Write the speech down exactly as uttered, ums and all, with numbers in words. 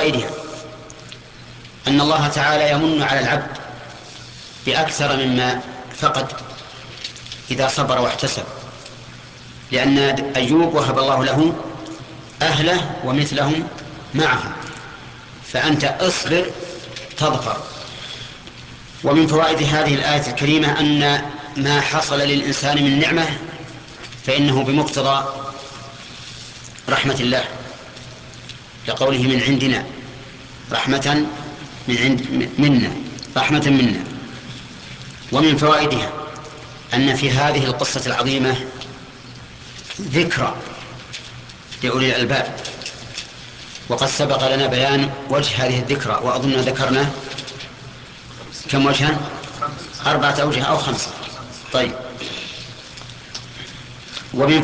فوائدها أن الله تعالى يمن على العبد بأكثر مما فقد إذا صبر واحتسب، لأن أيوب وهب الله له أهله ومثلهم معهم، فأنت اصبر تظفر. ومن فوائد هذه الآية الكريمة أن ما حصل للإنسان من نعمة فإنه بمقتضى رحمة الله، لقوله من عندنا رحمة من عند منا رحمة منا. ومن فوائدها أن في هذه القصة العظيمة ذكرى لأولي الألباب، وقد سبق لنا بيان وجه هذه الذكرى، وأظن ذكرنا كم وجها؟ أربعة أوجه أو خمسة. طيب. ومن